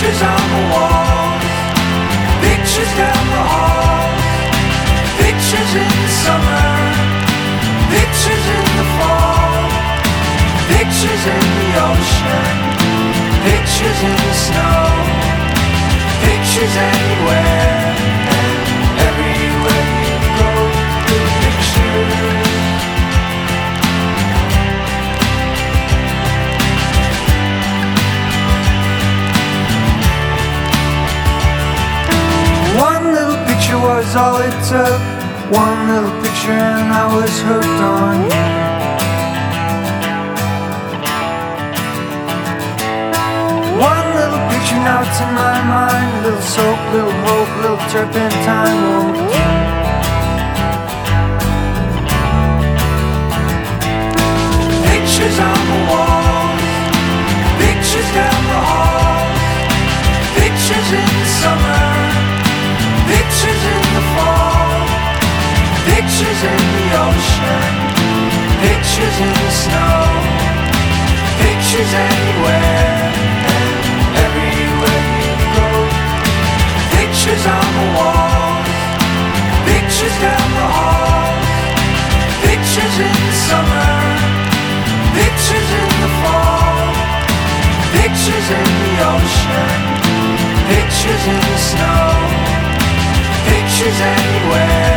Pictures on the wall, pictures down the hall, pictures in the summer, pictures in the fall, pictures in the ocean, pictures in the snow, pictures anywhere and everywhere you go, pictures. One little picture was all it took. One little picture and I was hooked on you. One little picture, now it's in my mind. Little soap, little hope, little turpentine won't do. Pictures on the wall, pictures down the hall, pictures in the summer, pictures in the fall, pictures in the ocean, pictures in the snow, pictures anywhere and everywhere you go. Pictures on the wall, pictures down the hall, pictures in the summer, pictures in the fall, pictures in the ocean, pictures in the snow, pictures anywhere